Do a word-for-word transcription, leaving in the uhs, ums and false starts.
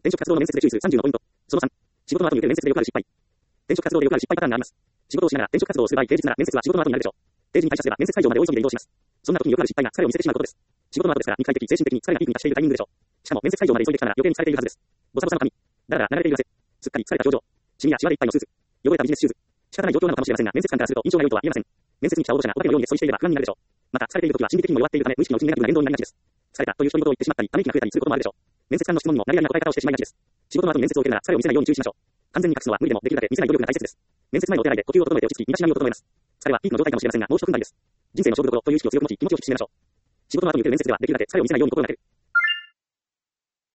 転職活動の面接で注意するさんじゅうのポイント。そのさん、仕事の後に受ける面接でよくある失敗。転職活動でよくある失敗パターンがあります。仕事をしながら転職活動をする場合、平日なら面接は仕事の後になるでしょう。定時に退社すれば面接会場まで大急ぎで移動します。そんな時によくある失敗が疲れを見せてしまうことです。仕事の後ですから肉体的、精神的に疲れがピークに達しているタイミングでしょう。しかも面接会場まで急いできたなら余計に疲れているはずです。ボサボサの髪、だらだら流れている汗、すっかり疲れた表情、シミやシワでいっぱいのスーツ、汚れたビジネスシューズ。仕方ない状況なのかもしれませんが、面接官からすると印象が良いとは言えません。面接に来た応募者がお化けのようにそいしていれば不安になるでしょう。また疲れている時は心理的にも弱っているため無意識のうちにネガティブな言動になりがちです。疲れたという一言を言ってしまったり、ため息が増えたりすることもあるでしょう。面接官の質問にも何々な答え方をしてしまいがちです。仕事の後に面接を受けるなら疲れを見せないように注意しましょう。完全に隠すのは無理でもできるだけ見せない努力が大切です。面接前のお手洗いで呼吸を整えて落ち着き身だしなみを整えます。疲れはピークの状態かもしれませんが、もう一踏ん張りです。人生の勝負どころという意識を強く持ち気持ちを引き締めましょう。仕事の後に受ける面接ではできるだけ疲れを見せないように心がける。